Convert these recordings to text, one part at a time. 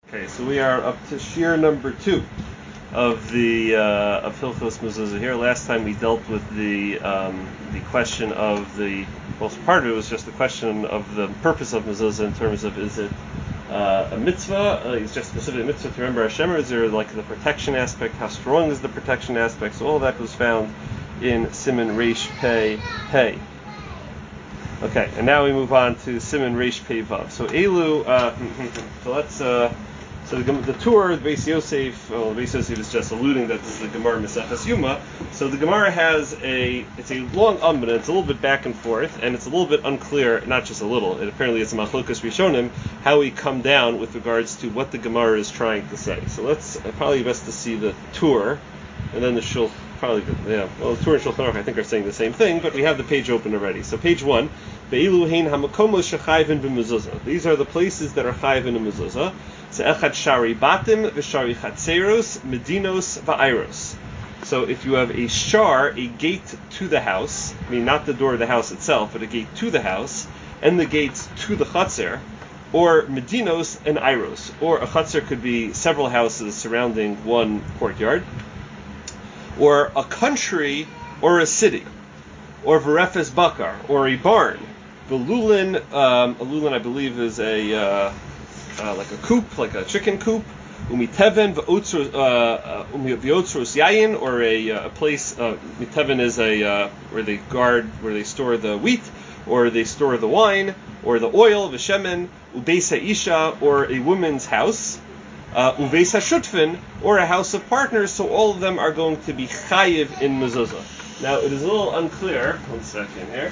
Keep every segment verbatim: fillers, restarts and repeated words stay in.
Okay, so we are up to shir number two of the uh, of Hilchos Mezuzah here. Last time we dealt with the um, the question of the most part of it was just the question of the purpose of Mezuzah in terms of is it uh, a mitzvah? Uh, is just specifically a mitzvah to remember Hashem, or is there like the protection aspect? How strong is the protection aspect? So all of that was found in Siman Reish Pei Pei. Okay, and now we move on to Siman Reish Pei Vav. So Elu, uh, so let's. Uh, So the, the tour, the Beis Yosef, well, the Beis Yosef is just alluding that this is the Gemara Maseches Yuma. So the Gemara has a, it's a long Amud, it's a little bit back and forth, and it's a little bit unclear, not just a little, it apparently it's a Machlokas Rishonim, how we come down with regards to what the Gemara is trying to say. So let's, uh, probably best to see the tour, and then the Shul, probably, yeah, well the tour and Shulchan Aruch I think are saying the same thing, but we have the page open already. So page one, Be'ilu hein hamakomos shechayvin b'mezuzah. These are the places that are chayvin in mezuzah. Echad shari batim v'shari chatzeros medinos va'airos. So if you have a shar, a gate to the house, I mean not the door of the house itself, but a gate to the house, and the gates to the chatzer, or medinos and airos, or a chatzer could be several houses surrounding one courtyard, or a country, or a city, or v'refes bakar, or a barn. V'lulin, um, a lulin I believe is a uh, Uh, like a coop, like a chicken coop, umiteven v'otzros yayin, or a, uh, a place. Uh, miteven is a uh, where they guard, where they store the wheat, or they store the wine, or the oil, v'shemen, ubeis ha'isha, or a woman's house, uh, ubeis ha'shutfin, or a house of partners. So all of them are going to be chayiv in mezuzah. Now it is a little unclear. One second here.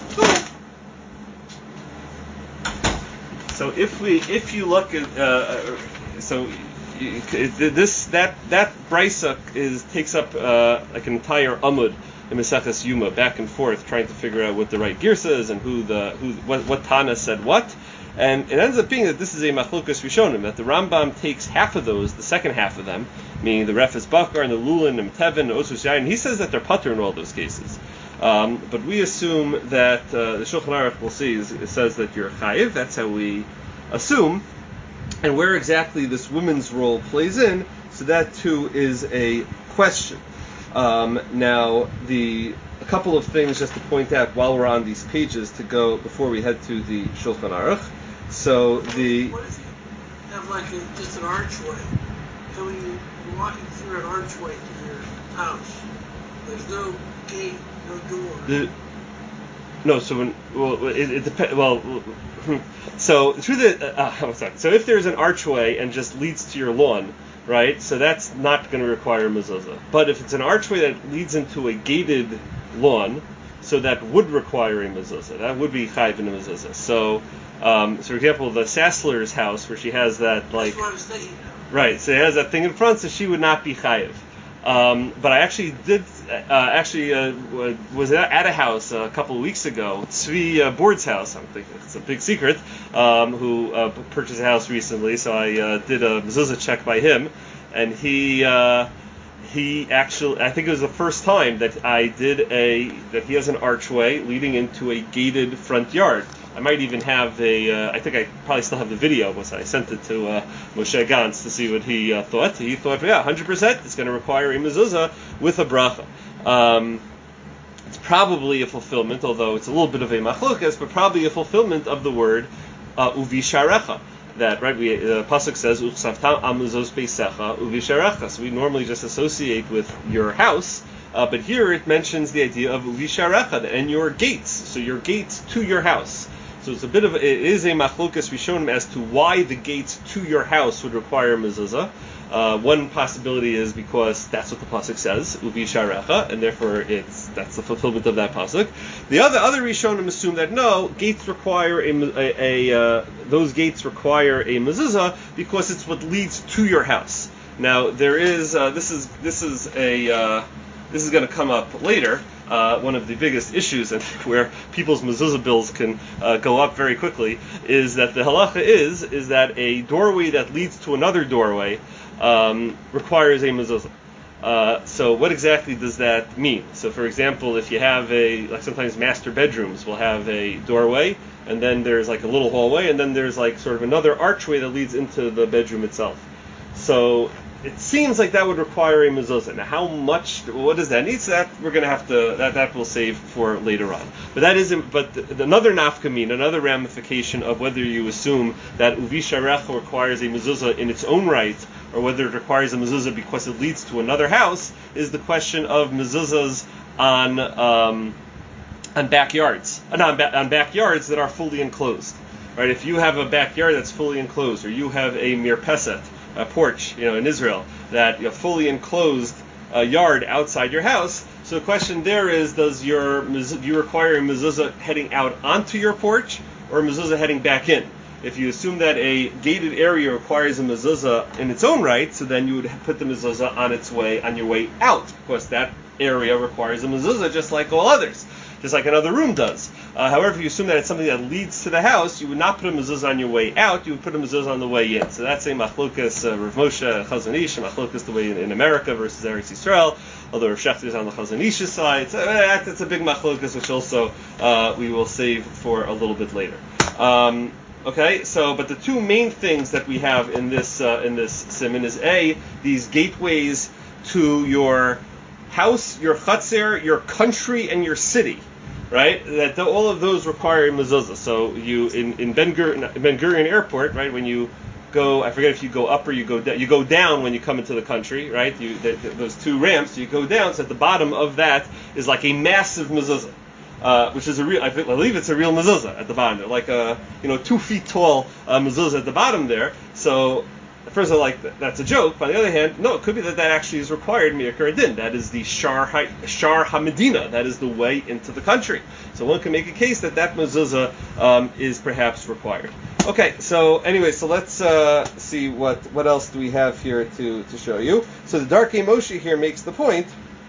So if we, if you look at, uh, so you, this that that brisa is takes up uh, like an entire amud in Maseches Yuma, back and forth, trying to figure out what the right girsa is and who the who what, what Tana said what, and it ends up being that this is a machlokas rishonim, that the Rambam takes half of those, the second half of them, meaning the refes bakar and the lulin and teven and osus yayin. He says that they're patur in all those cases. Um, but we assume that uh, the Shulchan Aruch, we'll see, is, it says that you're chayiv. That's how we assume. And where exactly this women's role plays in, so that too is a question. Um, now, the a couple of things just to point out while we're on these pages to go before we head to the Shulchan Aruch. So the what if you have like a, just an archway? So when you're walking through an archway to your house, there's no gate, no door. The, no, so when well, it, it depends. Well, so through the uh, oh, sorry. So if there's an archway and just leads to your lawn, right? So that's not going to require mezuzah. But if it's an archway that leads into a gated lawn, so that would require a mezuzah. That would be chayv in a mezuzah. So, um, so for example, the Sassler's house where she has that like that's what I was thinking. Right. So it has that thing in front, so she would not be chayiv. Um, but I actually did, uh, actually uh, was at a house a couple of weeks ago, Tzvi uh, Board's house, I don't think it's a big secret, um, who uh, purchased a house recently, so I uh, did a mezuzah check by him, and he, uh, he actually, I think it was the first time that I did a, that he has an archway leading into a gated front yard. I might even have a, uh, I think I probably still have the video, because I sent it to uh, Moshe Gantz to see what he uh, thought. He thought, yeah, one hundred percent, it's going to require a mezuzah with a bracha. Um, it's probably a fulfillment, although it's a little bit of a machlokas, but probably a fulfillment of the word uh, uvisharecha. That, right, we, the pasuk says, Uchsavtam amuzos beisecha uvisharecha. So we normally just associate with your house, uh, but here it mentions the idea of uvisharecha, and your gates, so your gates to your house. So it's a bit of, it is a machlokas rishonim as to why the gates to your house would require mezuzah. Uh, one possibility is because that's what the pasuk says, uvi sharecha, and therefore it's that's the fulfillment of that pasuk. The other other rishonim assume that no, gates require a, a, a uh, those gates require a mezuzah because it's what leads to your house. Now there is uh, this is this is a uh, this is going to come up later. Uh, one of the biggest issues, and where people's mezuzah bills can uh, go up very quickly, is that the halacha is is that a doorway that leads to another doorway um, requires a mezuzah. Uh, so what exactly does that mean? So for example, if you have a, like sometimes master bedrooms will have a doorway, and then there's like a little hallway, and then there's like sort of another archway that leads into the bedroom itself. So it seems like that would require a mezuzah. Now, how much? What does that need? So that we're going to have to that that we'll save for later on. But that isn't. But the, the, another nafkamin, another ramification of whether you assume that uvisharech requires a mezuzah in its own right, or whether it requires a mezuzah because it leads to another house, is the question of mezuzahs on um, on backyards, uh, on, ba- on backyards that are fully enclosed. Right? If you have a backyard that's fully enclosed, or you have a mirpeset, a porch, you know, in Israel, that you know, fully enclosed uh, yard outside your house. So the question there is, does your do you require a mezuzah heading out onto your porch, or a mezuzah heading back in? If you assume that a gated area requires a mezuzah in its own right, so then you would put the mezuzah on its way, on your way out, because that area requires a mezuzah just like all others, just like another room does. Uh, however, if you assume that it's something that leads to the house, you would not put a mezuzah on your way out, you would put a mezuzah on the way in. So that's a machlokas uh, Rav Moshe Chazon Ish, a machlokas the way in, in America versus Eretz Yisrael, although Rav Shechter is on the Chazon Ish's side. So uh, that's a big machlokas, which also uh, we will save for a little bit later. Um, Okay, so but the two main things that we have in this uh, in this siman is a these gateways to your house, your chutzner, your country, and your city, right? That the, all of those require a mezuzah. So you in in Ben Gurion, Ben Gurion Airport, right? When you go, I forget if you go up or you go down. You go down when you come into the country, right? You the, the, those two ramps, you go down. So at the bottom of that is like a massive mezuzah. Uh, which is a real, I believe it's a real mezuzah at the bottom there, like a, you know, two feet tall uh, mezuzah at the bottom there. So, first of all, like, that's a joke. But on the other hand, no, it could be that that actually is required mi'ikar adin. That is the Shar, ha, Shar HaMedina. That is the way into the country. So one can make a case that that mezuzah um, is perhaps required. Okay, so anyway, so let's uh, see what, what else do we have here to, to show you. So the Darkei Moshe here makes the point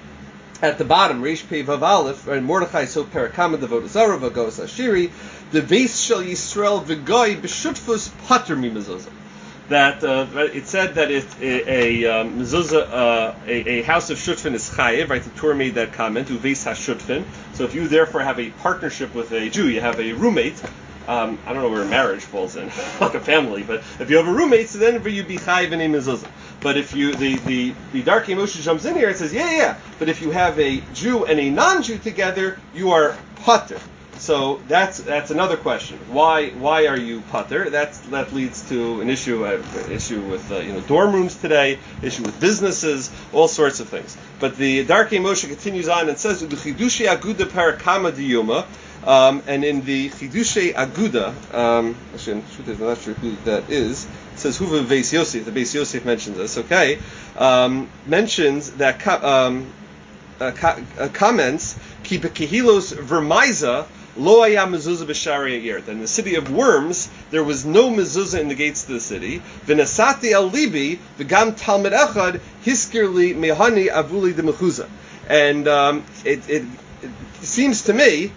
at the bottom, Reish Pei Vav Aleph, and Mordechai so Parakama Devodah Zara Vagos Ashiri, the Beis Shel Yisrael V'Goy B'Shutfus Pater Mi Mezuzah. That uh, it said that it a, a um, mezuzah, uh, a, a house of shutfin is chayiv. Right, the Torah made that comment. Uveis hashutfin. So if you therefore have a partnership with a Jew, you have a roommate. Um, I don't know where marriage falls in, like a family, but if you have a roommate, so then you be chayiv in a mezuzah. But if you, the, the, the Darkei Moshe jumps in here and says, yeah, yeah, but if you have a Jew and a non-Jew together, you are pater. So that's that's another question. Why why are you pater? That's that leads to an issue uh, issue with uh, you know dorm rooms today, issue with businesses, all sorts of things. But the Darkei Moshe continues on and says, the Chidushei Aguda Parakama Diyuma. Um, and in the Chidushei Aguda, um, actually, I'm not sure who that is. It says Huva Beis Yosef. The Beis Yosef mentions this. Okay, um, mentions that um, uh, uh, comments Ki bekehilos vermaiza lo haya mezuzah b'sharei yer. That in the city of worms there was no mezuzah in the gates of the city. V'nasati al libi v'gam talmid echad hiskir li mehani avuli demechuzah. And um, it, it, it seems to me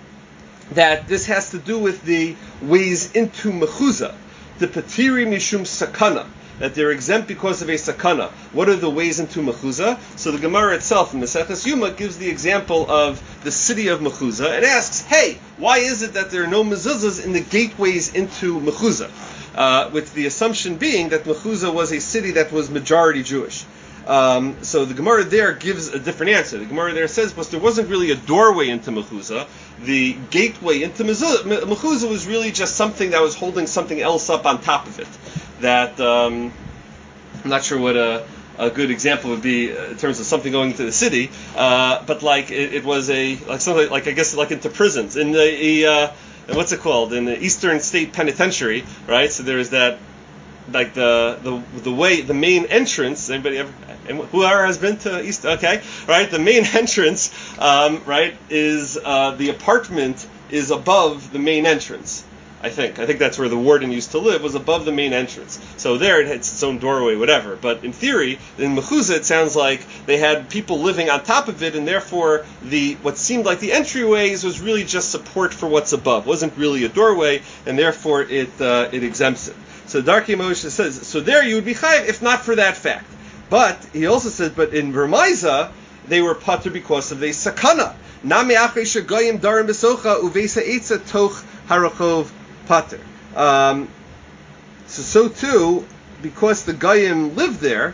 that this has to do with the ways into mechuzah, the patiri mishum sakana, that they're exempt because of a sakana. What are the ways into mechuzah? So the Gemara itself in Maseches Yuma gives the example of the city of mechuzah and asks, hey, why is it that there are no mezuzahs in the gateways into mechuzah? Uh, with the assumption being that mechuzah was a city that was majority Jewish. Um, so the Gemara there gives a different answer. The Gemara there says, but there wasn't really a doorway into mechuzah. The gateway into mechuzah was really just something that was holding something else up on top of it. That um, I'm not sure what a, a good example would be in terms of something going into the city, uh, but like it, it was a like something like I guess like into prisons in the uh, what's it called in the Eastern State Penitentiary, right? So there's that. Like the, the the way the main entrance. Anybody ever? Whoever has been to East? Okay, right. The main entrance, um, right, is uh, the apartment is above the main entrance. I think. I think that's where the warden used to live, was above the main entrance. So there it had its own doorway, whatever. But in theory, in mechuzah, it sounds like they had people living on top of it, and therefore the what seemed like the entryways was really just support for what's above. It wasn't really a doorway, and therefore it uh, it exempts it. So Darkei Moshe says, so there you would be chayiv if not for that fact. But he also said, but in Remiza, they were pater because of the sakana. Nami achrei shegoyim darim besocha uvesa eitza toch harachov pater. Um, so, so too, because the goyim lived there,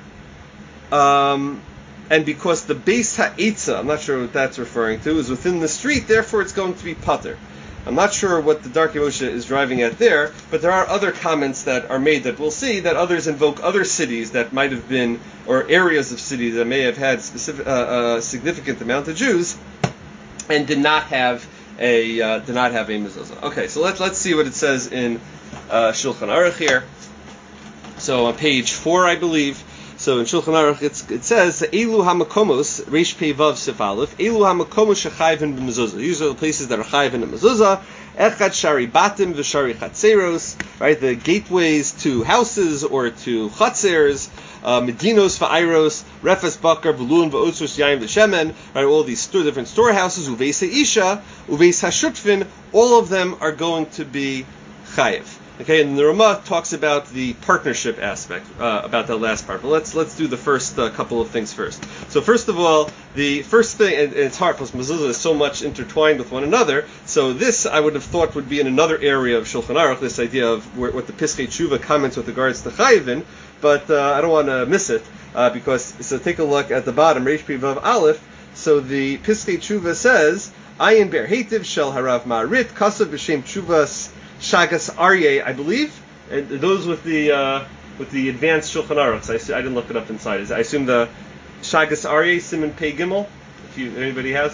um, and because the beis ha'etza, I'm not sure what that's referring to, is within the street, therefore it's going to be pater. I'm not sure what the Darkei Moshe is driving at there, but there are other comments that are made that we'll see that others invoke other cities that might have been, or areas of cities that may have had specific, uh, a significant amount of Jews, and did not have a uh, did not have a mezuzah. Okay, so let's let's see what it says in uh, Shulchan Aruch here. So on page four, I believe. So in Shulchan Aruch, it's, it says, Elu hamakomos, Reish Pei Vav Sif Aleph, Elu hamakomos shechayvin b'mezuzah. These are the places that are chayvin in mezuzah. Echad shari batim v'shari chatzeros, right, the gateways to houses or to chatzers, uh, medinos v'airos, refes bakar v'lun v'otzus yayim v'shemen, right, all these sto- different storehouses, uveis ha'isha, uveis ha'shutfin, all of them are going to be chayiv. Okay, and the Ramah talks about the partnership aspect, uh, about that last part. But let's let's do the first uh, couple of things first. So first of all, the first thing, and, and it's hard because mezuzah is so much intertwined with one another. So this I would have thought would be in another area of Shulchan Aruch, this idea of where, what the Piskei Tshuva comments with regards to Chayvin. But uh, I don't want to miss it uh, because so take a look at the bottom, Reish Pei Vav Aleph. So the Piskei Tshuva says, Ayin Ber Heitiv Shel Harav Ma'arit Kasav B'Shem Tshuvas Shagas Aryeh, I believe, and those with the uh, with the advanced Shulchan Aruch. So I, I didn't look it up inside. I assume the Shagas Aryeh, Simon Pei Gimel. If you anybody has,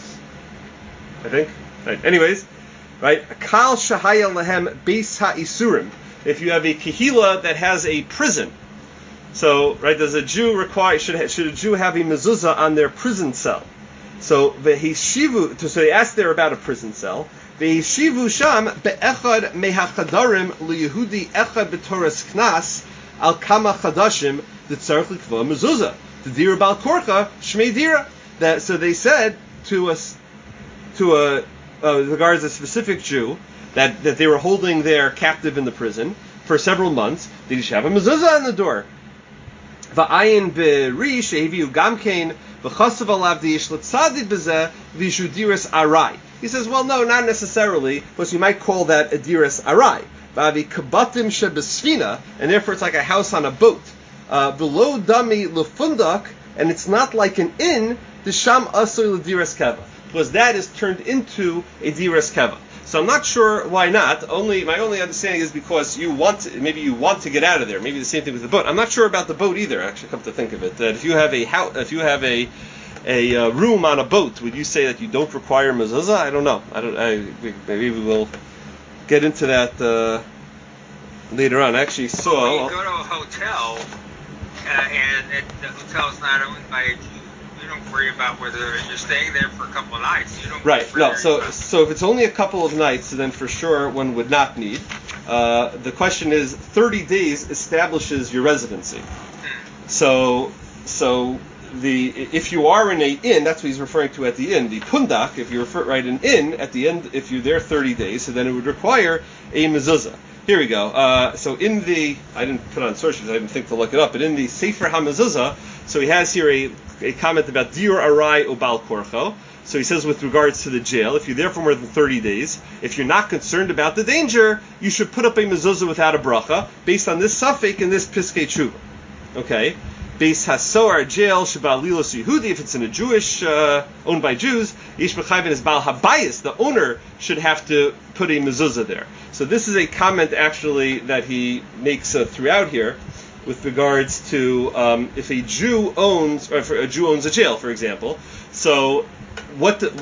I think. Right. Anyways, right. Kal Shahaya Lehem Beis HaIsurim. If you have a kehila that has a prison, so right, does a Jew require should should a Jew have a mezuzah on their prison cell? So v'hishivu. So they asked there about a prison cell. Ve'yishivu sham be'echad mehachadarim liyehudi echad b'toras knas al kama chadashim d'tzarich likva mezuzah t'dira bal korcha shmei dira. That so they said to us to a uh, regards a specific Jew that, that they were holding there captive in the prison for several months. They should have a mezuzah on the door. Va'ayin be'ri shehiviu gamkein v'chasav alav di'ish l'tzadid b'zeh v'shudiras arai. He says, well, no, not necessarily, because you might call that a diras arai. V'avi kabatim shebesfina, and therefore it's like a house on a boat. Below dami lefundak, and it's not like an inn, the sham asur l'diras keva, because that is turned into a diras keva. So I'm not sure why not. Only my only understanding is because you want to, maybe you want to get out of there. Maybe the same thing with the boat. I'm not sure about the boat either. Actually, come to think of it, that if you have a house, if you have a a uh, room on a boat, would you say that you don't require mezuzah? I don't know. I don't. I, maybe we will get into that uh, later on. I actually saw. Well, you go to a hotel, uh, and it, the hotel's not owned by a Jew. You don't worry about whether you're staying there for a couple of nights. You don't. Right. No. So so if it's only a couple of nights, then for sure one would not need. Uh, the question is, thirty days establishes your residency. Hmm. So so. The if you are in a inn, that's what he's referring to at the inn. The pundak, if you refer right an inn at the end, if you're there thirty days, so then it would require a mezuzah. Here we go. Uh, so in the I didn't put on sources, I didn't think to look it up, but in the Sefer HaMezuzah, so he has here a, a comment about dir arai ubal korcho. So he says with regards to the jail, if you're there for more than thirty days, if you're not concerned about the danger, you should put up a mezuzah without a bracha, based on this suffix and this piskei tshuva. Okay. Beis hasoar jail shabal lilos Yehudi, if it's in a Jewish uh, owned by Jews, Yish b'chayvin is bal habayis. The owner should have to put a mezuzah there. So this is a comment actually that he makes uh, throughout here, with regards to um, if a Jew owns, or if a Jew owns a jail, for example. So what the,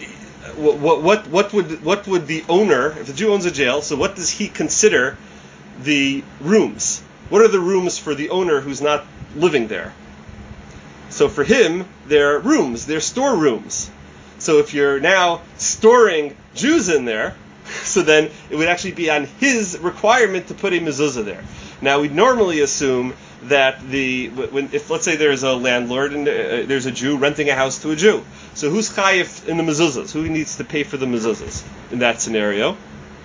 what what what would what would the owner, if the Jew owns a jail, so what does he consider the rooms? What are the rooms for the owner who's not living there? So for him, they're rooms, they're storerooms. So if you're now storing Jews in there, so then it would actually be on his requirement to put a mezuzah there. Now we'd normally assume that the when if let's say there's a landlord and uh, there's a Jew renting a house to a Jew, so who's chayif in the mezuzahs? Who needs to pay for the mezuzahs in that scenario?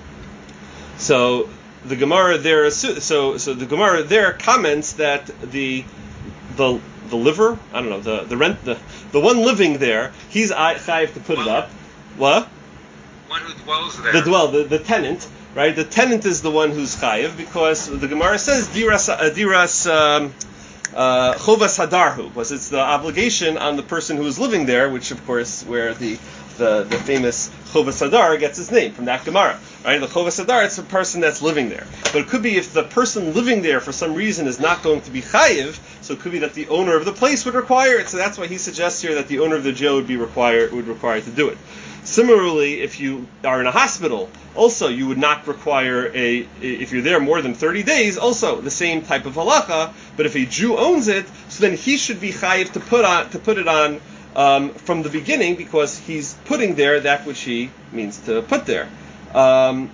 So the Gemara there, so so the Gemara there comments that the the the liver, I don't know, the the rent the the one living there, he's chayiv to put it up. What? One who dwells there. The dwell, the, the tenant, right? The tenant is the one who's chayiv because the Gemara says diras uh, diras um, uh, chovas hadarhu, because it's the obligation on the person who is living there, which of course where the the, the famous chovas hadar gets its name from that Gemara, right? The chovas hadar, it's the person that's living there, but it could be if the person living there for some reason is not going to be chayiv, so it could be that the owner of the place would require it. So that's why he suggests here that the owner of the jail would be required would require to do it. Similarly, if you are in a hospital, also you would not require a, if you're there more than thirty days, also the same type of halacha, but if a Jew owns it, so then he should be chayiv to put on, to put it on um, from the beginning, because he's putting there that which he means to put there. Um,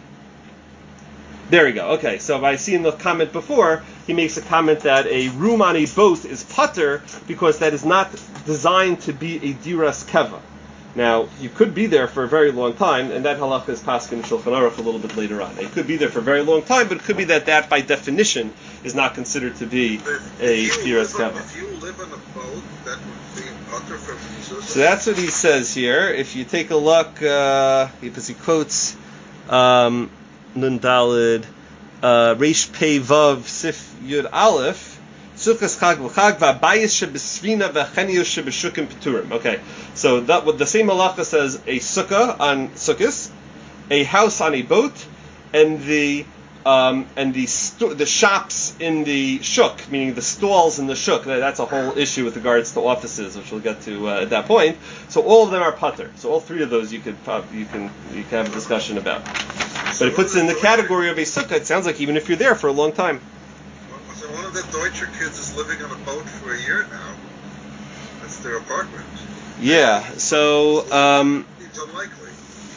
there we go. Okay, so I see in the comment before, he makes a comment that a room on a boat is pater, because that is not designed to be a diras keva. Now, you could be there for a very long time, and that halacha is paskin Shulchan Aruch a little bit later on. It could be there for a very long time, but it could be that that, by definition, is not considered to be a diras keva. If you live on a boat, that would be pater from mezuzah. So that's what he says here. If you take a look, uh, because he quotes um, Nun Dalid, uh, Reish Pei Vav Sif Yud Aleph, Sukkos Chag v'Chag v'Abayis shebesvina v'Chenios shebeshukim peturim. Okay, so that what the same halacha says: a sukkah on sukkos, a house on a boat, and the um, and the sto- the shops in the shuk, meaning the stalls in the shuk. That's a whole issue with regards to offices, which we'll get to uh, at that point. So all of them are pater. So all three of those you could you can you can have a discussion about. But it puts it in the category of a sukkah. It sounds like even if you're there for a long time. So one of the Deutscher kids is living on a boat for a year now. That's their apartment. Yeah, so... Um, it's unlikely.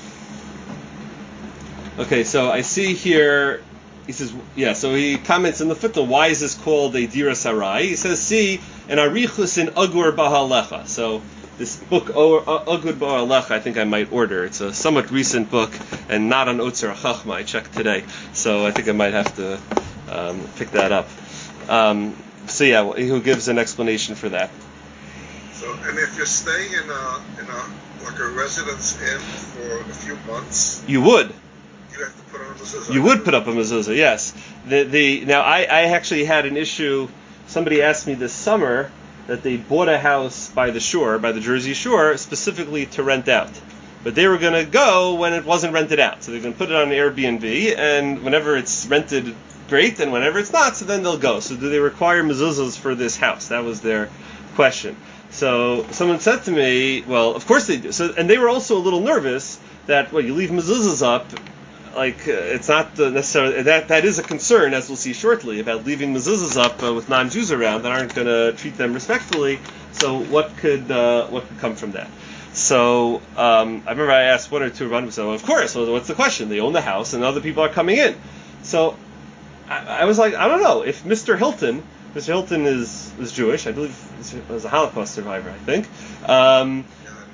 Okay, so I see here, he says, yeah, so he comments in the footnote, why is this called a diras harai? He says, see, an arichus in Agur Bahalecha. So this book, Agur Bahalecha, I think I might order. It's a somewhat recent book, and not on Otzer Chachma, I checked today. So I think I might have to um, pick that up. Um, so yeah, well, who gives an explanation for that? So, and if you're staying in a in a like a residence inn for a few months, you would. You have to put on a mezuzah. You would put up a mezuzah, yes. The the now I, I actually had an issue. Somebody asked me this summer that they bought a house by the shore, by the Jersey Shore, specifically to rent out. But they were going to go when it wasn't rented out, so they're going to put it on an Airbnb, and whenever it's rented, great, and whenever it's not, so then they'll go. So do they require mezuzahs for this house? That was their question. So someone said to me, well, of course they do. So, and they were also a little nervous that, well, you leave mezuzahs up, like, uh, it's not the necessarily, that that is a concern, as we'll see shortly, about leaving mezuzahs up uh, with non-Jews around that aren't going to treat them respectfully. So what could uh, what could come from that? So um, I remember I asked one or two Rabbanim, so of course, well, what's the question? They own the house and other people are coming in. So I, I was like, I don't know, if Mister Hilton, Mister Hilton is, is Jewish, I believe he was a Holocaust survivor, I think. Um,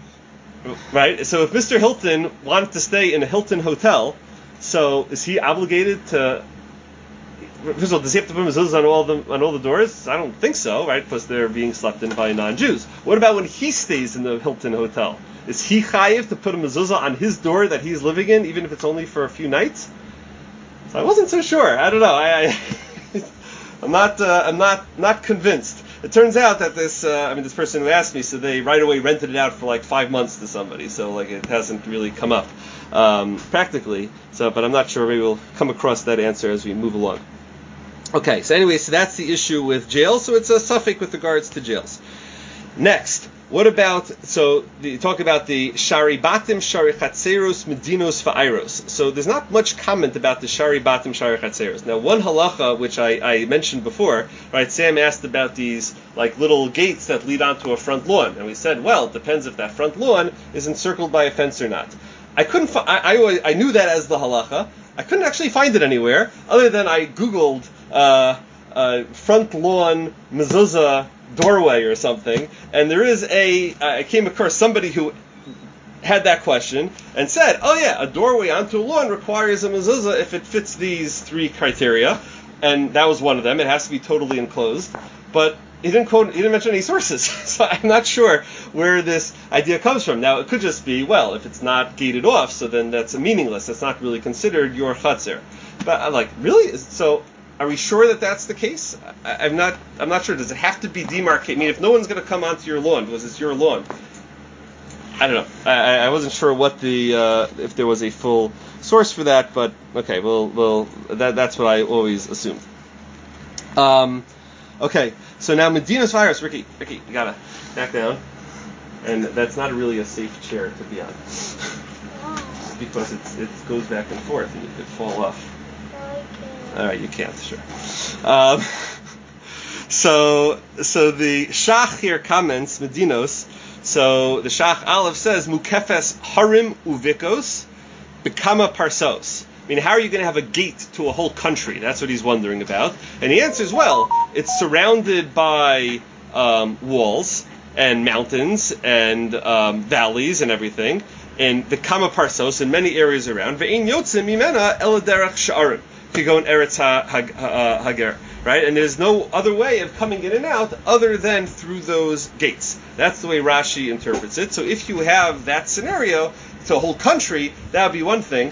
right? So if Mister Hilton wanted to stay in a Hilton hotel, so is he obligated to, first of all, does he have to put mezuzahs on all the on all the doors? I don't think so, right? Because they're being slept in by non-Jews. What about when he stays in the Hilton hotel? Is he chayiv to put a mezuzah on his door that he's living in, even if it's only for a few nights? So I wasn't so sure. I don't know. I, I I'm not uh, I'm not not convinced. It turns out that this uh, I mean this person who asked me, so they right away rented it out for like five months to somebody. So like it hasn't really come up um, practically. So, but I'm not sure. Maybe we'll come across that answer as we move along. Okay, so anyway, so that's the issue with jails. So it's a suffix with regards to jails. Next, what about, so you talk about the Shari Batim, Shari Chatzeros, Medinos, Fa'airos. So there's not much comment about the Shari Batim, Shari Chatzeros. Now, one halacha, which I, I mentioned before, right, Sam asked about these like little gates that lead onto a front lawn. And we said, well, it depends if that front lawn is encircled by a fence or not. I couldn't, fi- I, I, I knew that as the halacha. I couldn't actually find it anywhere, other than I Googled uh, uh, front lawn mezuzah doorway or something, and there is a, I came across somebody who had that question and said, oh yeah, a doorway onto a lawn requires a mezuzah if it fits these three criteria, and that was one of them. It has to be totally enclosed. But he didn't quote, he didn't mention any sources, so I'm not sure where this idea comes from. Now, it could just be, well, if it's not gated off, so then that's meaningless. It's not really considered your chatzir. But I'm like, really? So, are we sure that that's the case? I, I'm not. I'm not sure. Does it have to be demarcated? I mean, if no one's going to come onto your lawn, because it's your lawn, I don't know. I, I wasn't sure what the uh, if there was a full source for that, but okay, well, well, that that's what I always assumed. Um, okay. So now Medina's virus, Ricky, Ricky, you gotta back down, and that's not really a safe chair to be on, because it's, it goes back and forth, and you could fall off. All right, you can't, sure. Um, so, so the Shach here comments Medinos. So the Shach Aleph says Mukefes Harim Uvikos Bekama Parsos. I mean, how are you going to have a gate to a whole country? That's what he's wondering about. And the answer is, well, it's surrounded by um, walls and mountains and um, valleys and everything, and the Kama Parsos in many areas around. Ve'in yotzim mimena el derech sha'arim. You go in Eretz Hager, right? And there's no other way of coming in and out other than through those gates. That's the way Rashi interprets it. So if you have that scenario to a whole country, that would be one thing.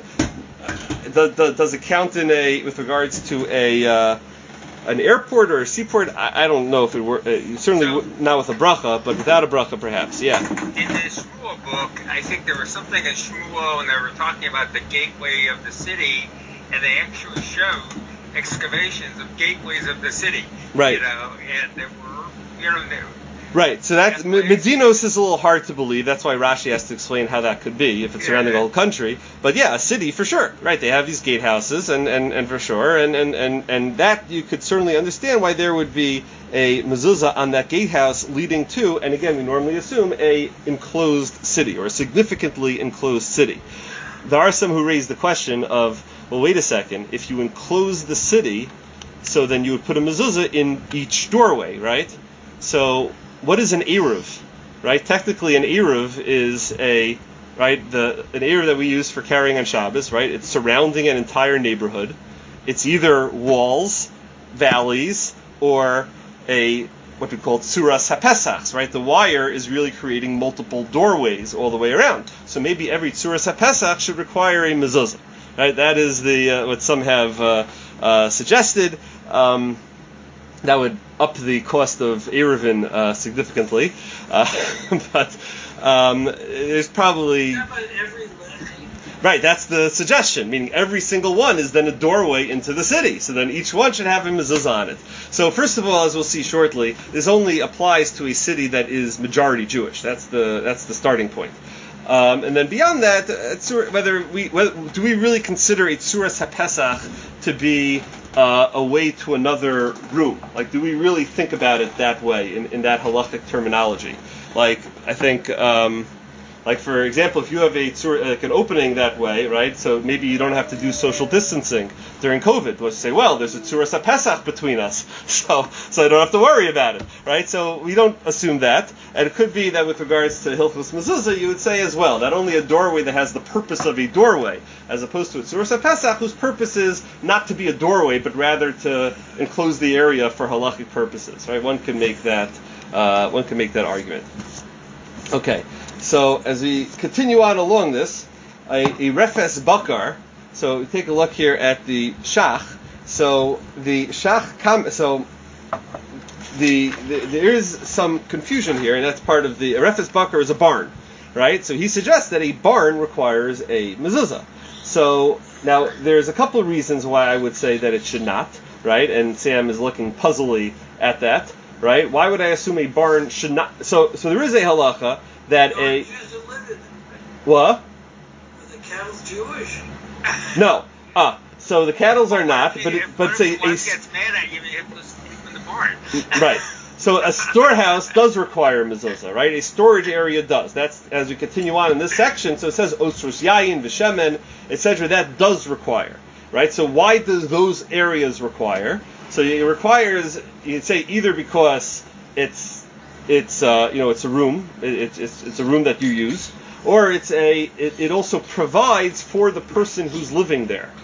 The, the, does it count in a with regards to a uh, an airport or a seaport? I, I don't know if it were uh, certainly so, w- not with a bracha, but without a bracha, perhaps. Yeah. In the Shmuel book, I think there was something in Shmuel, and they were talking about the gateway of the city, and they actually showed excavations of gateways of the city. Right. You know, and there were, you know, there, right. So that's Medinos is a little hard to believe. That's why Rashi has to explain how that could be if it's yeah, surrounding yeah. the whole country. But yeah, a city for sure. Right. They have these gatehouses, and, and, and for sure, and, and, and, and that you could certainly understand why there would be a mezuzah on that gatehouse leading to, and again, we normally assume a enclosed city or a significantly enclosed city. There are some who raise the question of, well, wait a second, if you enclose the city, so then you would put a mezuzah in each doorway, right? So what is an eruv, right? Technically, an eruv is a right the an eruv that we use for carrying on Shabbos, right? It's surrounding an entire neighborhood. It's either walls, valleys, or a what we call tsuras hapesachs, right? The wire is really creating multiple doorways all the way around. So maybe every tsuras hapesach should require a mezuzah, right? That is the uh, what some have uh, uh, suggested. Um, that would up the cost of Eruvin uh, significantly, uh, but um, there's probably How about every letter? right. That's the suggestion, meaning every single one is then a doorway into the city. So then each one should have a mezuzah on it. So first of all, as we'll see shortly, this only applies to a city that is majority Jewish. That's the that's the starting point. Um, and then beyond that, uh, whether we whether, do we really consider a tzuras hapesach to be uh, a way to another room? Like, do we really think about it that way in, in that halachic terminology? Like, I think. Um, Like, for example, if you have a like an opening that way, right, so maybe you don't have to do social distancing during COVID. Let's say, well, there's a Tzuras HaPesach between us, so so I don't have to worry about it, right? So we don't assume that. And it could be that with regards to Hilchos Mezuzah, you would say as well, that only a doorway that has the purpose of a doorway, as opposed to a Tzuras HaPesach, whose purpose is not to be a doorway, but rather to enclose the area for halachic purposes, right? One can make that, uh, one can make that argument. Okay. So as we continue on along this, a, a refes bakar. So we take a look here at the shach. So the shach, com, so the, the there is some confusion here, and that's part of the a refes bakar is a barn, right? So he suggests that a barn requires a mezuzah. So now there's a couple of reasons why I would say that it should not, right? And Sam is looking puzzly at that, right? Why would I assume a barn should not? So so there is a halacha that a what? Are the cattle Jewish? No. Ah, so the cattle's are not, but it, but say a, a gets mad at you, you have to sleep in the barn. right. So a storehouse does require mezuzah, right? A storage area does. That's as we continue on in this section. So it says osrus yayin v'shemen, et cetera. That does require, right? So why does those areas require? So it requires, you'd say, either because it's It's uh, you know it's a room. It, it's it's a room that you use, or it's a it, it also provides for the person who's living there.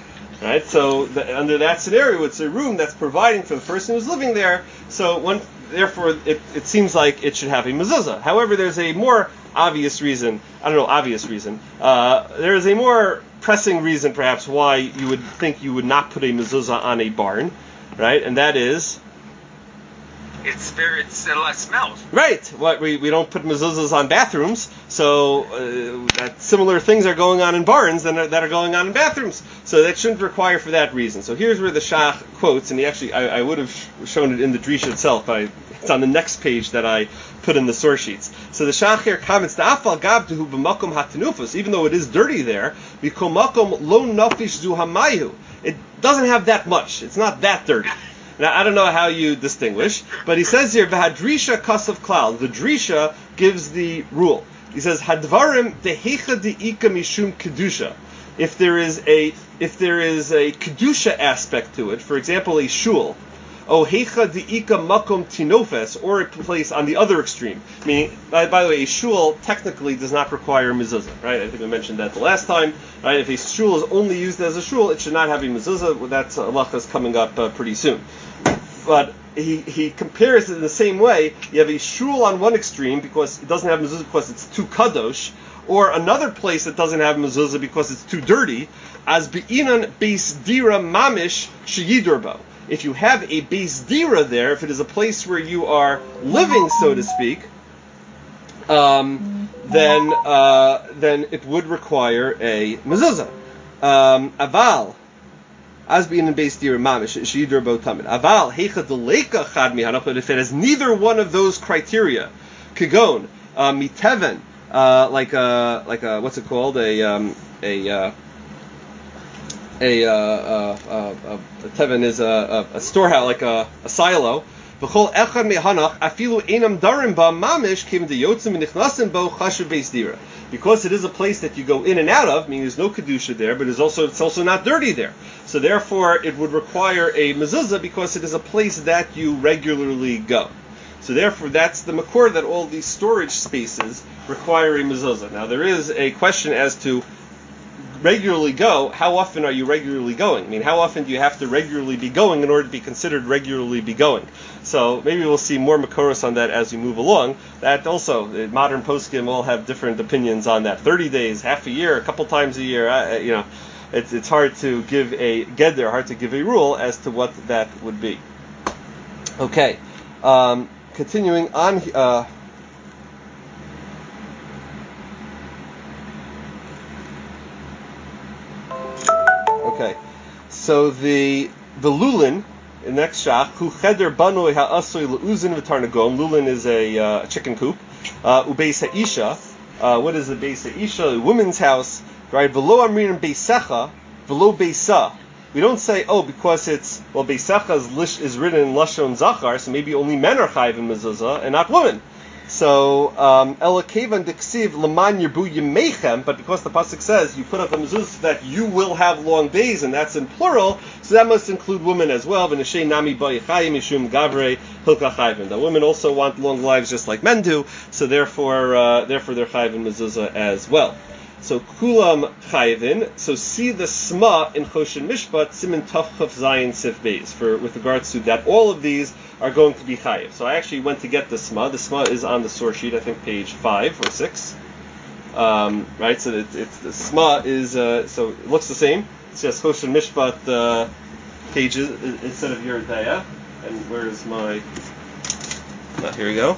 Right? So the, under that scenario, it's a room that's providing for the person who's living there. So one, therefore, it, it seems like it should have a mezuzah. However, there's a more obvious reason. I don't know, obvious reason. Uh, there is a more pressing reason, perhaps, why you would think you would not put a mezuzah on a barn, right? And that is. It's very, it's a lot smells. Right. What we, we don't put mezuzahs on bathrooms, so uh, that similar things are going on in barns than are, that are going on in bathrooms. So that shouldn't require for that reason. So here's where the Shach quotes, and he actually I, I would have sh- shown it in the Drisha itself, but I, it's on the next page that I put in the source sheets. So the Shach here comments, "Da'afal gabtuhu b'makom hatanufos," even though it is dirty there, "B'kol makom lo nafish zu hamayu." It doesn't have that much. It's not that dirty. Now, I don't know how you distinguish, but he says here, "V'hadrisha kasav klal." The drisha gives the rule. He says, "Hadvarim dehecha deika mishum kedusha." If there is a if there is a kedusha aspect to it, for example, a shul, o hecha deika makom tinofes, or a place on the other extreme. Meaning, by, by the way, a shul technically does not require mezuzah, right? I think we mentioned that the last time, right? If a shul is only used as a shul, it should not have a mezuzah. That's halacha is coming up uh, pretty soon. But he, he compares it in the same way. You have a shul on one extreme because it doesn't have mezuzah because it's too kadosh, or another place that doesn't have mezuzah because it's too dirty, as be'inan beis dira mamish sheyidurbo. If you have a beis dira there, if it is a place where you are living, so to speak, um, then uh, then it would require a mezuzah. Um, aval. As being in base dira mamish, sheyidur bo tamid. Aval heicha deleka chad mihanach. But if it has neither one of those criteria, kagon uh, miteven, uh, like a like a what's it called a um, a uh, a, uh, uh, uh, a teven is a, a, a storehouse, like a, a silo. V'chol echad mihanach afilu einam darim ba mamish kim deyotzim nichnasim bo chashuv base dira. Because it is a place that you go in and out of, meaning there's no kedusha there, but it's also it's also not dirty there. So therefore, it would require a mezuzah because it is a place that you regularly go. So therefore, that's the makor that all these storage spaces require a mezuzah. Now there is a question as to regularly go. How often are you regularly going? I mean, how often do you have to regularly be going in order to be considered regularly be going? So maybe we'll see more makoros on that as we move along. That also, modern poskim all have different opinions on that. Thirty days, half a year, a couple times a year. Uh, you know, it's it's hard to give a geder, hard to give a rule as to what that would be. Okay, um, continuing on. Uh, okay, so the the lulin. The next shach, hu cheder banoi ha'asoy le'uzin v'tarnagom. Lulin is a uh, chicken coop. Uh, ubeis ha'isha. Uh, what is a beis ha'isha? A woman's house. Right? V'lo amrin beisecha, v'lo beisa. We don't say, oh, because it's, well, beisecha is, lish, is written in lashon zachar, so maybe only men are chayiv in mezuzah and not women. So, ela kevan diksiv leman yirbu yemechem, but because the pasuk says you put up a mezuzah so that you will have long days, and that's in plural, so that must include women as well. V'neshei nami ba'yichayim mishum gavrei hilka chayvin. The women also want long lives just like men do, so therefore, uh, therefore they're chayiv in mezuzah as well. So kulam chayvin. So see the sma in Choshen Mishpat simin taf chaf zayin sif beis for with regards to that. All of these are going to be chayiv. So I actually went to get the sma. The sma is on the source sheet, I think page five or six. Um, right. So it's, it's the sma is uh, so it looks the same. It's just Choshen Mishpat uh, pages instead of your daya. And where's my? Oh, here we go.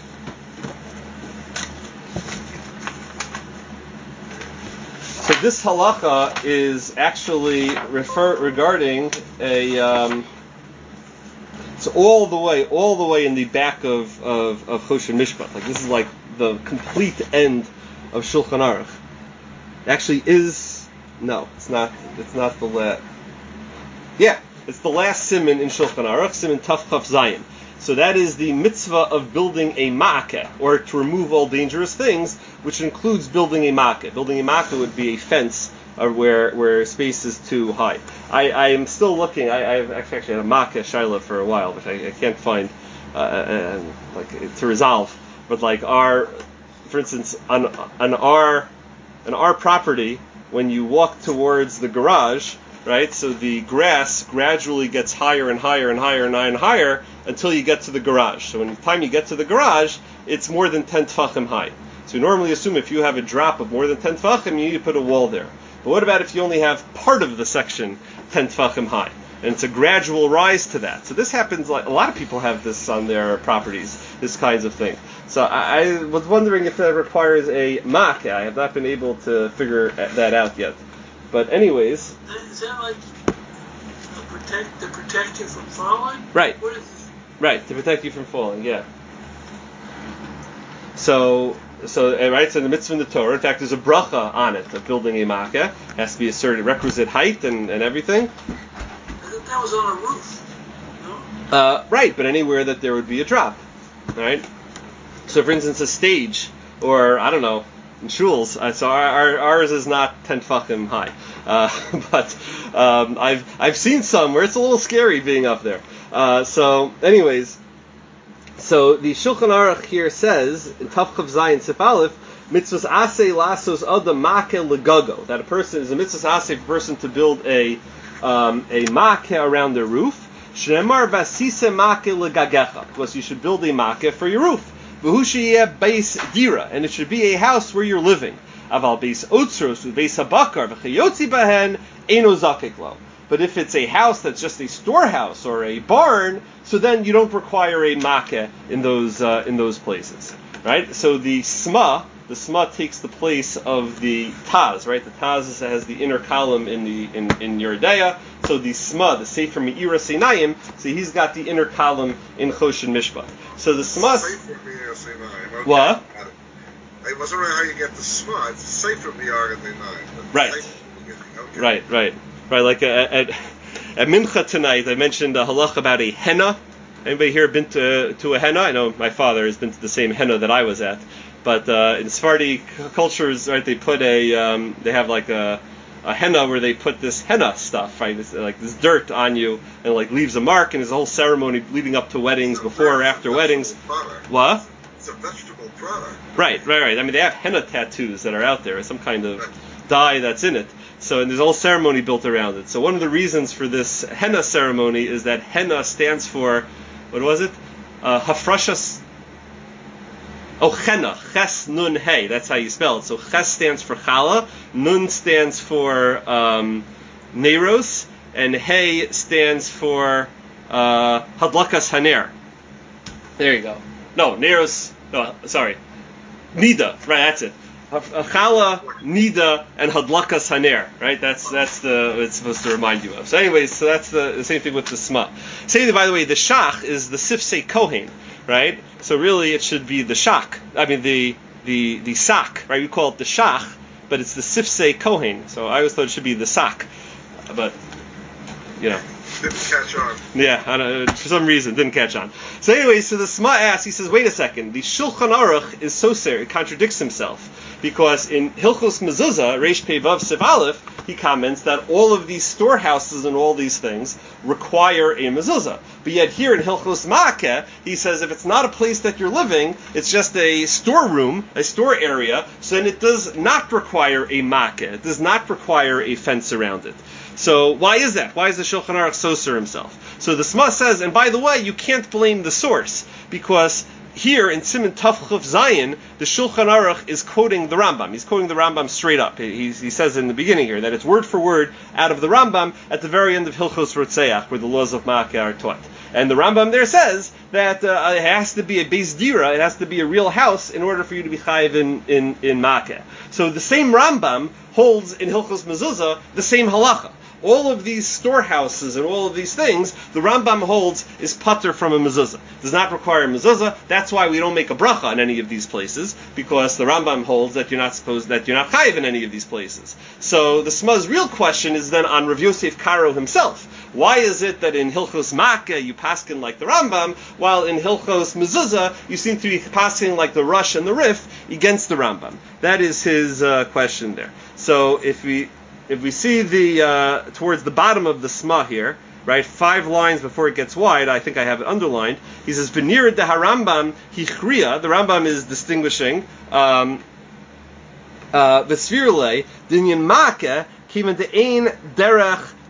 So this halacha is actually refer regarding a. Um, it's all the way, all the way in the back of of, of Choshen Mishpat. Like this is like the complete end of Shulchan Aruch. It actually, is no, it's not. It's not the last. Yeah, it's the last siman in Shulchan Aruch, siman Taf Chaf Zayin. So that is the mitzvah of building a ma'akeh, or to remove all dangerous things, which includes building a ma'akeh. Building a ma'akeh would be a fence uh, where where space is too high. I, I am still looking. I, I've actually, actually had a ma'akeh shaila for a while, but I, I can't find uh, uh, like to resolve. But like our, for instance, on on our on our property, when you walk towards the garage, right? So the grass gradually gets higher and higher and higher and higher and higher until you get to the garage. So when the time you get to the garage, it's more than ten tefachim high. So we normally assume if you have a drop of more than ten tefachim, you need to put a wall there. But what about if you only have part of the section ten tefachim high? And it's a gradual rise to that. So this happens, like a lot of people have this on their properties, this kinds of thing. So I, I was wondering if that requires a makeh. I have not been able to figure that out yet. But anyways. Is that like to protect, to protect you from falling? Right. What is this? Right, to protect you from falling, yeah. So, so right, so in the mitzvah in the Torah, in fact, there's a bracha on it of building a makeh. It has to be a certain requisite height and, and everything. That was on a roof, no? Uh, right, but anywhere that there would be a drop, right? So, for instance, a stage, or I don't know, in shuls. Uh, so our, our, ours is not ten tefachim high, uh, but um, I've I've seen some where it's a little scary being up there. Uh, so, anyways, so the Shulchan Aruch here says in Tavchav Zayin Sif Aleph, mitzvahs aseh lasos adam makeh legago, that a person is a mitzvahs aseh for a person to build a Um, a makeh around their roof. Shneimar vasise makeh legagecha, because you should build a makeh for your roof. V'hu sheyeh beis dira, and it should be a house where you're living. Aval beis otzros u'beis habakar v'chayotzi bahen eino zakek lo. But if it's a house that's just a storehouse or a barn, so then you don't require a makeh in those uh, in those places, right? So the sma. The sma takes the place of the taz, right? The taz has the inner column in the in, in Yeridea. So the sma, the sefer me'ira seinayim, so he's got the inner column in Choshen Mishpat. So the sma. Sefer me'ira seinayim. Okay. What? I wasn't aware how you get the sma. It's sefer me'ira seinayim. Right. Okay. Right. Right. Right. Like at, at at Mincha tonight, I mentioned a halach about a henna. Anybody here been to to a henna? I know my father has been to the same henna that I was at. But uh, in Sephardi cultures, right, they put a, um, they have like a, a henna where they put this henna stuff, right, this, like this dirt on you, and it like leaves a mark, and there's a whole ceremony leading up to weddings, before or after weddings. Product. What? It's a vegetable product. Right, right, right. I mean, they have henna tattoos that are out there, some kind of dye that's in it. So, and there's a whole ceremony built around it. So one of the reasons for this henna ceremony is that henna stands for, what was it? Uh, hafrashas. Oh, Chena, Ches Nun Hey, that's how you spell it. So Ches stands for Chala, Nun stands for um, Neros, and Hey stands for uh, Hadlakas Haner. There you go. No, Neros, no, sorry. Nida, right, that's it. Chala, Nida, and Hadlakas Haner, right? That's that's the it's supposed to remind you of. So anyways, so that's the, the same thing with the Sma. Say that, by the way, the Shach is the Sifsei Kohen, right? So really, it should be the shach. I mean, the the the sak, right? We call it the shach, but it's the sifsei kohen. So I always thought it should be the sak, but you know, didn't catch on. Yeah, I don't, for some reason, didn't catch on. So anyway, so the Sma asks, he says, wait a second, the Shulchan Aruch is so serious, it contradicts himself, because in Hilchos Mezuzah, Reish Pei Vav Siv Aleph, he comments that all of these storehouses and all these things require a mezuzah. But yet here in Hilchos Makeh, he says if it's not a place that you're living, it's just a storeroom, a store area, so then it does not require a makeh. It does not require a fence around it. So why is that? Why is the Shulchan Aruch so sure himself? So the Sma says, and by the way, you can't blame the source, because here in Siman Tavchav Zayin, the Shulchan Aruch is quoting the Rambam. He's quoting the Rambam straight up. He, he says in the beginning here that it's word for word out of the Rambam at the very end of Hilchos Rotzeach, where the laws of Makeh are taught. And the Rambam there says that uh, it has to be a beis dira, it has to be a real house in order for you to be chayiv in, in, in Makeh. So the same Rambam holds in Hilchos Mezuzah the same halacha. All of these storehouses and all of these things, the Rambam holds is pater from a mezuzah. Does not require a mezuzah. That's why we don't make a bracha on any of these places, because the Rambam holds that you're not supposed that you're not chayiv in any of these places. So the Sma's real question is then on Rav Yosef Karo himself. Why is it that in Hilchos Makeh you paskin like the Rambam, while in Hilchos Mezuzah you seem to be paskin like the Rush and the Rif against the Rambam? That is his uh, question there. So if we If we see the uh, towards the bottom of the Sma here, right, five lines before it gets wide, I think I have it underlined. He says, "V'nira de harambam hichriya." The Rambam is distinguishing um, uh, v'svirle dinyan makeh kiven de ein derech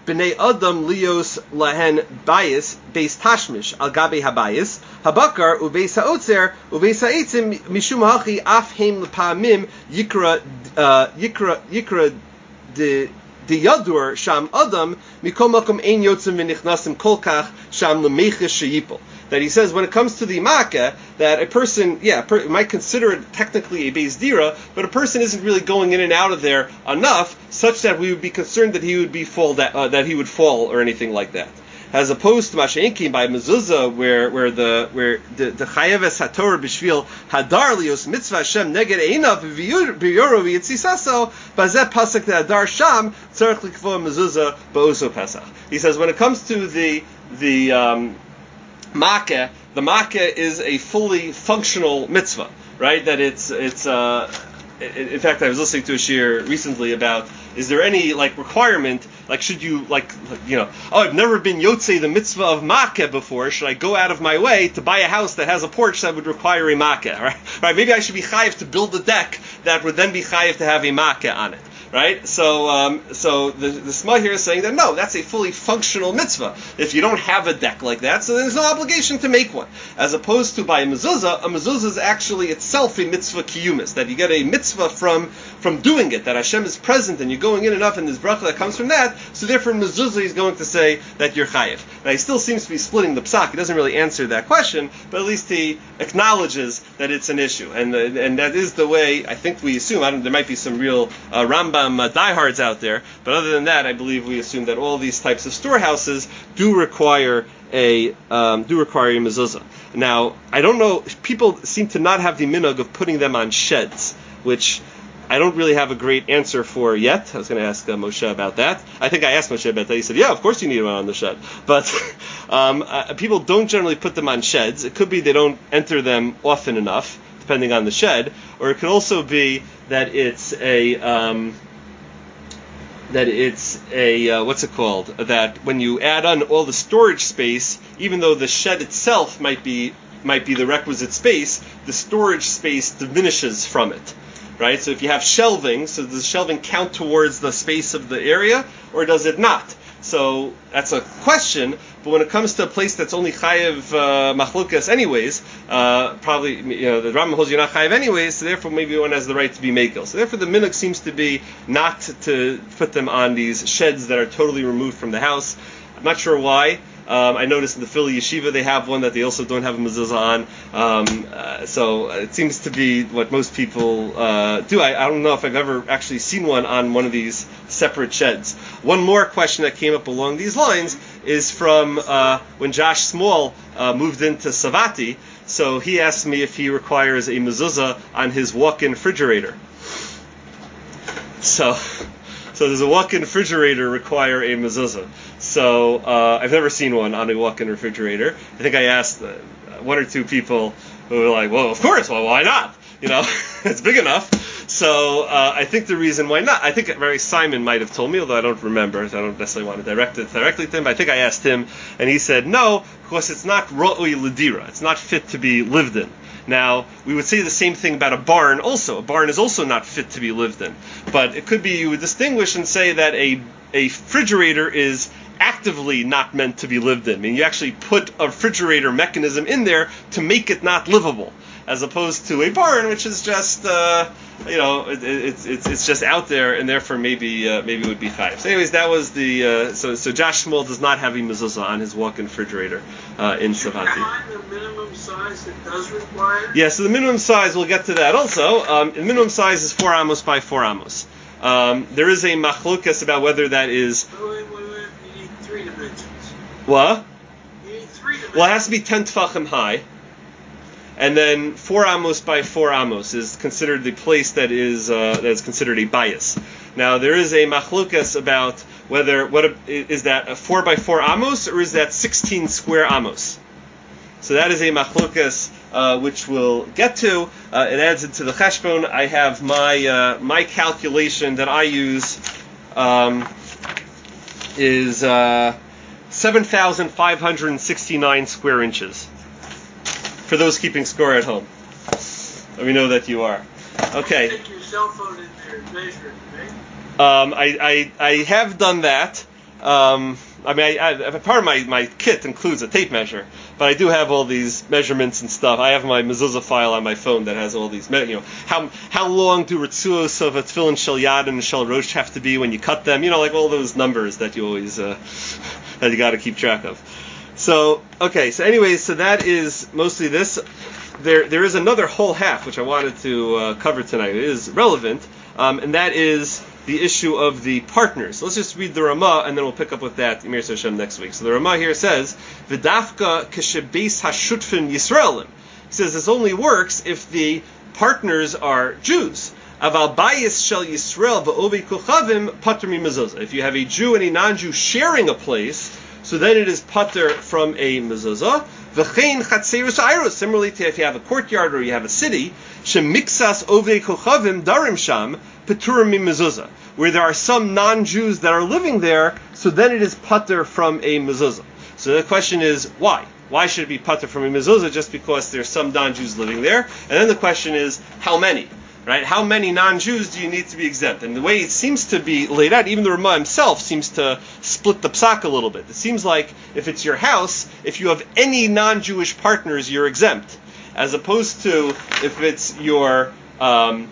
b'nei adam lios lahen bayis beis tashmish al gabe habayis habakar ubeis haotzer ubeis ha'etzim mishum hachi af heim lepamim yikra uh, yikra yikra de de yadur sham adam mikom makom ein yotzim v'nichnasim kolkach sham lemeches sheyipol. That he says when it comes to the makeh, that a person, yeah, per, might consider it technically a beis dira, but a person isn't really going in and out of there enough such that we would be concerned that he would be fall that, uh, that he would fall or anything like that. As opposed to Masha'inki by mezuzah, where where the where the the chayeves hatorah b'shvil hadar lios mitzvah Hashem neged einav v'yoro v'yitzisaso bazeh pasuk the hadar sham tzarich likvo mezuzah ba'oso pesach. He says when it comes to the the um, makeh, the makeh is a fully functional mitzvah, right? That it's it's. Uh, in fact, I was listening to a shir recently about is there any like requirement, like should you like you know oh I've never been yotzei the mitzvah of makeh before, should I go out of my way to buy a house that has a porch that would require a makeh, right? Right? Maybe I should be chayiv to build a deck that would then be chayiv to have a makeh on it. Right, so um, so the the Sma here is saying that no, that's a fully functional mitzvah. If you don't have a deck like that, so there's no obligation to make one. As opposed to by a mezuzah, a mezuzah is actually itself a mitzvah kiyumis, that you get a mitzvah from from doing it, that Hashem is present and you're going in enough, and there's bracha that comes from that. So therefore, mezuzah is going to say that you're chayiv. Now he still seems to be splitting the psak. He doesn't really answer that question, but at least he acknowledges that it's an issue, and uh, and that is the way I think we assume. I don't, there might be some real uh, Rambam Uh, diehards out there, but other than that, I believe we assume that all these types of storehouses do require a um, do require a mezuzah. Now, I don't know. People seem to not have the minhag of putting them on sheds, which I don't really have a great answer for yet. I was going to ask uh, Moshe about that. I think I asked Moshe about that. He said, "Yeah, of course you need one on the shed." But um, uh, people don't generally put them on sheds. It could be they don't enter them often enough, depending on the shed, or it could also be that it's a um, that it's a, uh, what's it called, that when you add on all the storage space, even though the shed itself might be might be the requisite space, the storage space diminishes from it, right? So if you have shelving, so does the shelving count towards the space of the area, or does it not? So that's a question, but when it comes to a place that's only chayev uh, machlukas anyways, uh, probably, you know, the Rambam holds you're not chayev anyways, so therefore maybe one has the right to be mekel. So therefore the minhag seems to be not to put them on these sheds that are totally removed from the house. I'm not sure why. Um, I noticed in the Philly Yeshiva they have one that they also don't have a mezuzah on. Um, uh, so it seems to be what most people uh, do. I, I don't know if I've ever actually seen one on one of these separate sheds. One more question that came up along these lines is from uh, when Josh Small uh, moved into Savati. So he asked me if he requires a mezuzah on his walk-in refrigerator. So, so does a walk-in refrigerator require a mezuzah? So uh, I've never seen one on a walk-in refrigerator. I think I asked uh, one or two people who were like, "Well, of course. Well, why not? You know, it's big enough." So uh, I think the reason why not, I think Rabbi Simon might have told me, although I don't remember, so I don't necessarily want to direct it directly to him. But I think I asked him, and he said no, because it's not ro'ui l'dira. It's not fit to be lived in. Now, we would say the same thing about a barn also. A barn is also not fit to be lived in. But it could be you would distinguish and say that a a refrigerator is actively not meant to be lived in. I mean, you actually put a refrigerator mechanism in there to make it not livable, as opposed to a barn, which is just, uh, you know, it, it, it's it's it's just out there, and therefore maybe uh, maybe it would be chayiv. So, anyways, that was the uh, so so Josh Small does not have a mezuzah on his walk-in refrigerator uh, in Savati. The minimum size that does require? Yeah, so the minimum size, we'll get to that also. Um, the minimum size is four amos by four amos. Um, there is a machlukas about whether that is. Wait, wait, wait, wait. You need three dimensions. What? You need three dimensions. Well, it has to be ten tefachim high. And then four amos by four amos is considered the place that is uh, that is considered a bias. Now there is a machlukas about whether what a, is that a four by four amos or is that sixteen square amos. So that is a machlukas uh, which we'll get to. Uh, it adds into the cheshbon. I have my uh, my calculation that I use um, is uh, seven thousand five hundred sixty-nine square inches. For those keeping score at home. Let me know that you are. Okay. Take your cell phone in there and measure it, right? Um, I, I, I have done that. Um, I mean, I, I, part of my, my kit includes a tape measure, but I do have all these measurements and stuff. I have my mezuzah file on my phone that has all these, me- you know, how how long do ritzuos of a tefillin shel yad and shel rosh have to be when you cut them? You know, like all those numbers that you always uh, that you got to keep track of. So okay, so anyways, so that is mostly this. There there is another whole half which I wanted to uh, cover tonight. It is relevant, um, and that is the issue of the partners. So let's just read the Ramah, and then we'll pick up with that Emir Hashem next week. So the Ramah here says, "V'dafka keshebeis hashutfim Yisraelim." He says this only works if the partners are Jews. Aval bayis shel Yisrael v'ovei kochavim pater mimezuzah. If you have a Jew and a non-Jew sharing a place, so then it is pater from a mezuzah. V'chein chatzeirus ayros. Similarly to if you have a courtyard or you have a city, shemixas ovei kochavim darim sham peturim mimezuzah, where there are some non-Jews that are living there, so then it is pater from a mezuzah. So the question is, why? Why should it be pater from a mezuzah just because there's some non-Jews living there? And then the question is, how many? Right? How many non-Jews do you need to be exempt? And the way it seems to be laid out, even the Ramah himself seems to split the psak a little bit. It seems like if it's your house, if you have any non-Jewish partners, you're exempt. As opposed to if it's your, um,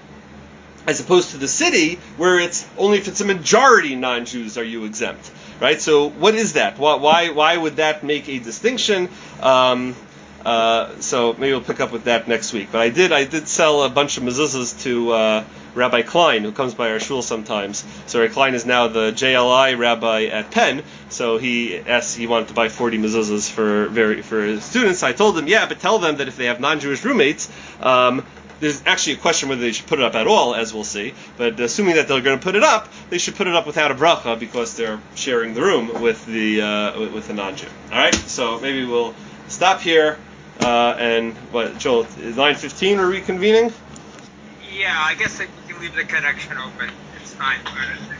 as opposed to the city, where it's only if it's a majority non-Jews are you exempt. Right? So what is that? Why, why, why would that make a distinction? Um, Uh, so maybe we'll pick up with that next week. But I did I did sell a bunch of mezuzahs to uh, Rabbi Klein, who comes by our shul sometimes. So Rabbi Klein is now the J L I rabbi at Penn. So he asked, he wanted to buy forty mezuzahs for very for his students. I told him, yeah, but tell them that if they have non-Jewish roommates, um, there's actually a question whether they should put it up at all, as we'll see. But assuming that they're going to put it up, they should put it up without a bracha because they're sharing the room with the uh, with, with the non-Jew. All right. So maybe we'll stop here. Uh, and what, Joel, nine fifteen we're reconvening? Yeah, I guess we can leave the connection open. It's fine.